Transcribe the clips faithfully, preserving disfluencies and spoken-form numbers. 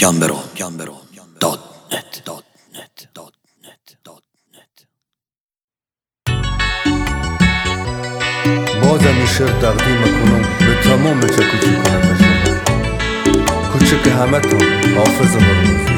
گمبرو گمبرو دات نت دات نت دات نت دات نت. بازم این شعر تقدیم کنم به تمام چکوچی کنم شما کوچک همه تون حافظ هرمزی.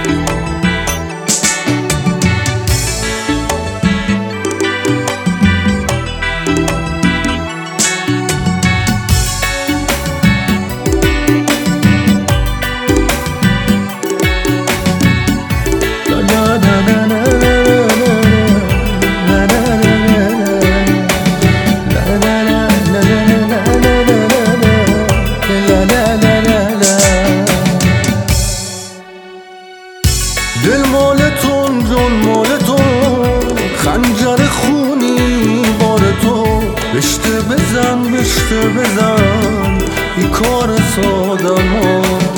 دل مالتون جون مالتون خنجر خونی بار تو بشته بزن بشته بزن ای کار ساده ما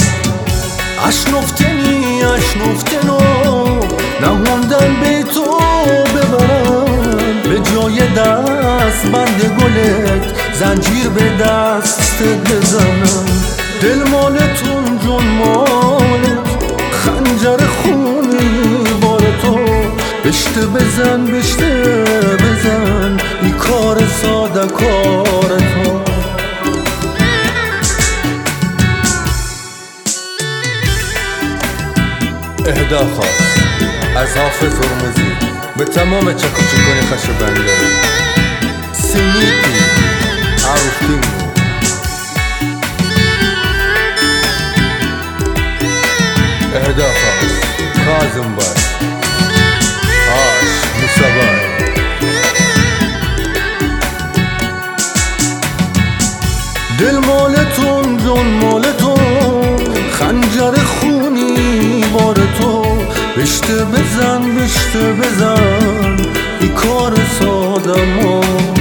اشنفتنی اشنفتنو نموندن به تو ببرن به جای دست بند گلت زنجیر به دستت بزنن. دل مالتون جون مالت خنجر خونی بار تو بشته بزن بشته بزن ای کار ساده کار تو. اهدا خواست از حافظ هرمزی به تمام چک و چکان خش بنده سیمیتی عروفتینگو. اهدا خواست کازم بای آش موسوای. دل مالتون جون مالتون خنجر خونی بار تو بشته بزن بشته بزن ای کار ساده ما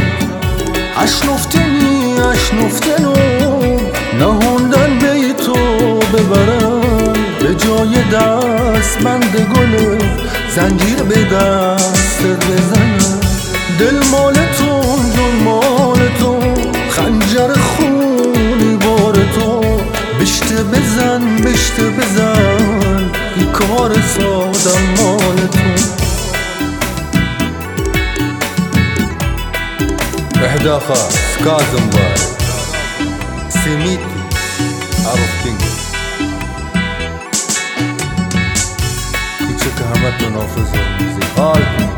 اشنفتنی اشنفتنو نهوندن به تو ببرن به جای دست بند گل زنجیر به دست بزنن. دل مالتون جون مالتون خنجر خونی بار تو بشته بزن بشته بزن ای کار ساده مالتون. اهدا خواست کازم بای سیمیتی عروفتینگو. کوچک همه تون حافظ هرمزی حال کن.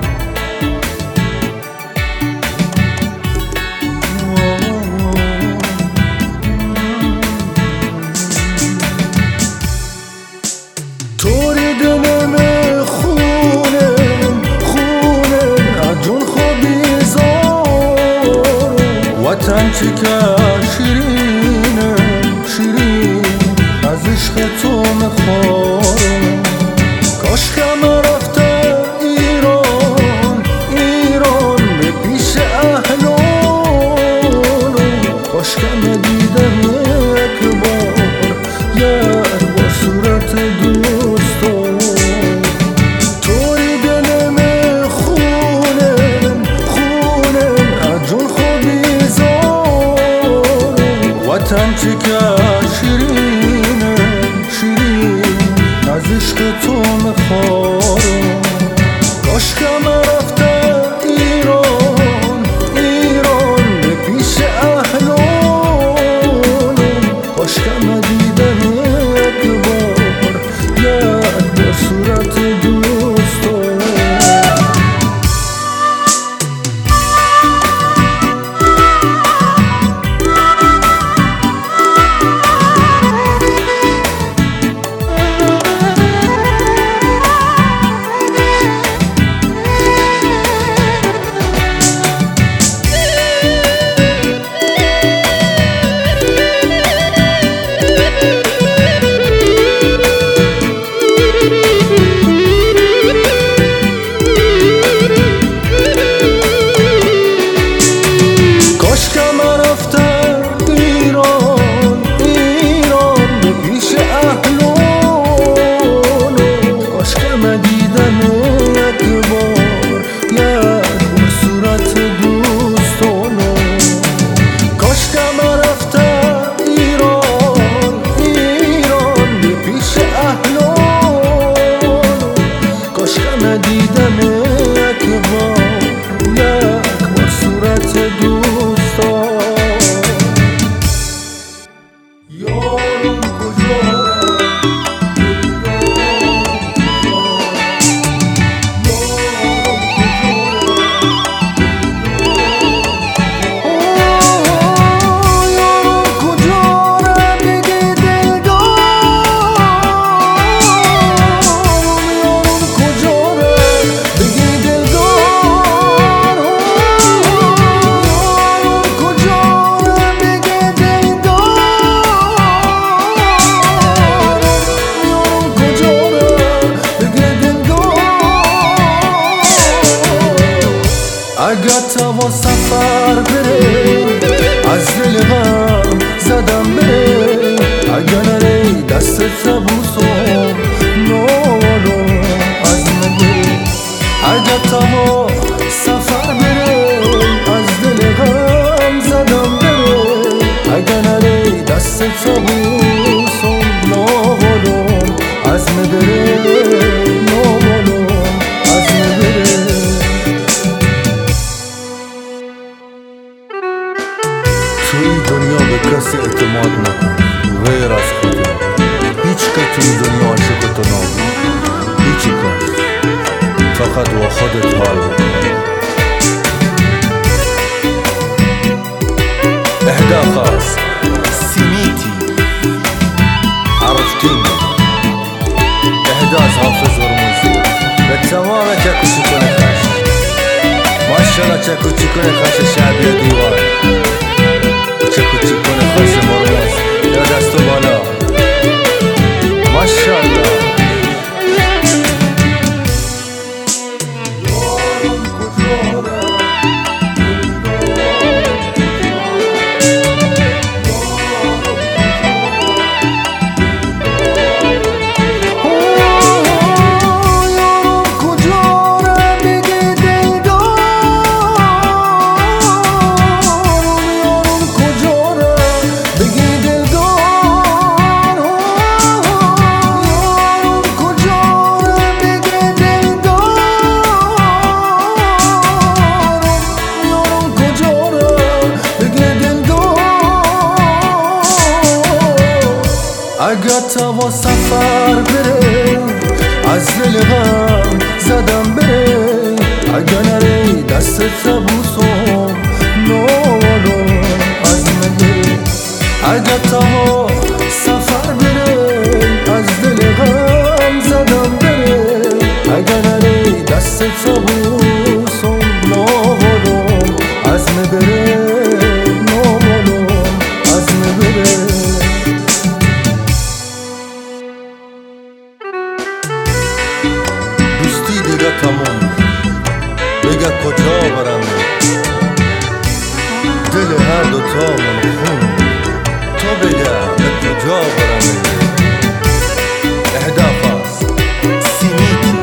توری دلم خونه خونه جون خوبی زار وطن چکه شیرینه شیرین از عشق تو مخوارم. کاش که من رفته ایران ایران به پیش اهلان کاش که من دیدم یک بار یار با صورت دوستان. توی دلم خونه خونه جون خوبی زار وطن چکه شیرینه شیرین از عشق تو مخوارم. کاش که من رفته ایران ایران به پیش اهلان کاش که من دیدم یک بار یار با صورت دوستان. تو نابود هیچی کن فقط با خودت حال بکن اهدا خاص سیمیتی عرفتین اهداز حافظ هرمزی به تمام چکو چکون خش ماشالله چکو چکون خش شعبی دیوان چکو چکون خش هرمز یا دستو بالا ماشالله اگه تا با سفر بره از دل غم زدم بره اگه نره دست تبوسم نولو از مگه اگه تا با سفر بره از دل غم زدم بره اگه نره دست تبوسم نولو از مبره نولو از مبره دیگه تمام بگه کجا برم دل هر دو تا من خون تو بگه به کجا برم اهدا خاص سیمیتی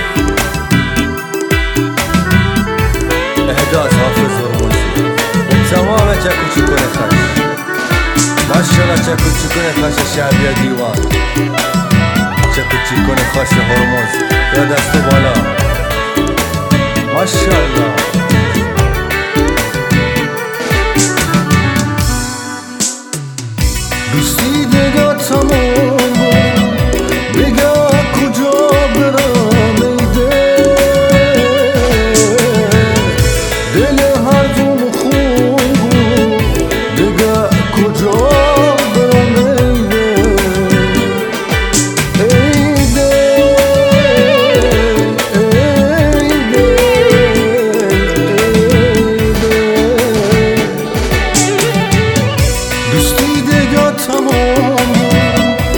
اهداز حافظ هرمزی به تمام چکو چکون خش ماشالله چکو چکون خش شعبی دیوان چکو چکون خش هرمز یا دستو بالا ماشالله دوستی دیگه تمام بگه کجا برم ای دل دل هر دون خوب دیگه کجا برم تمام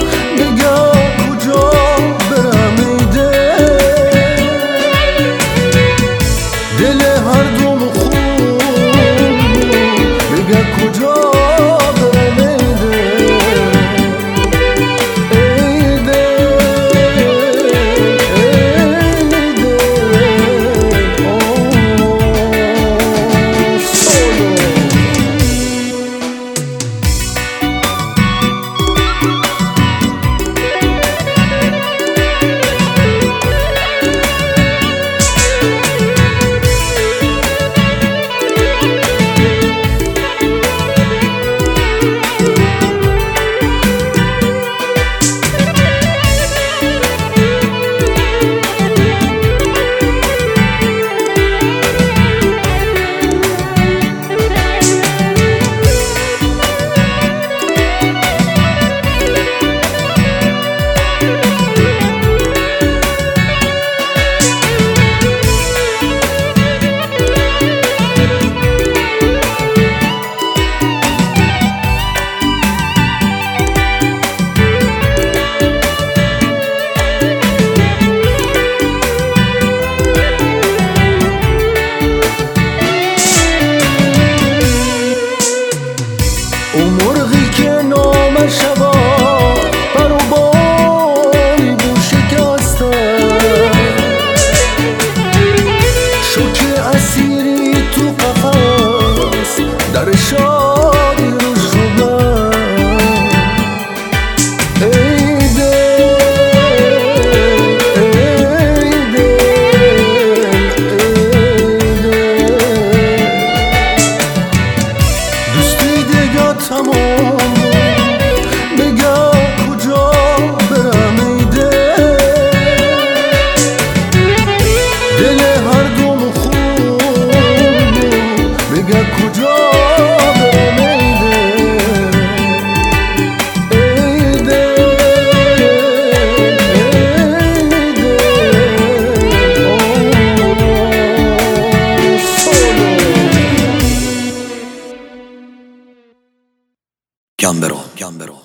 گمبرو گمبرو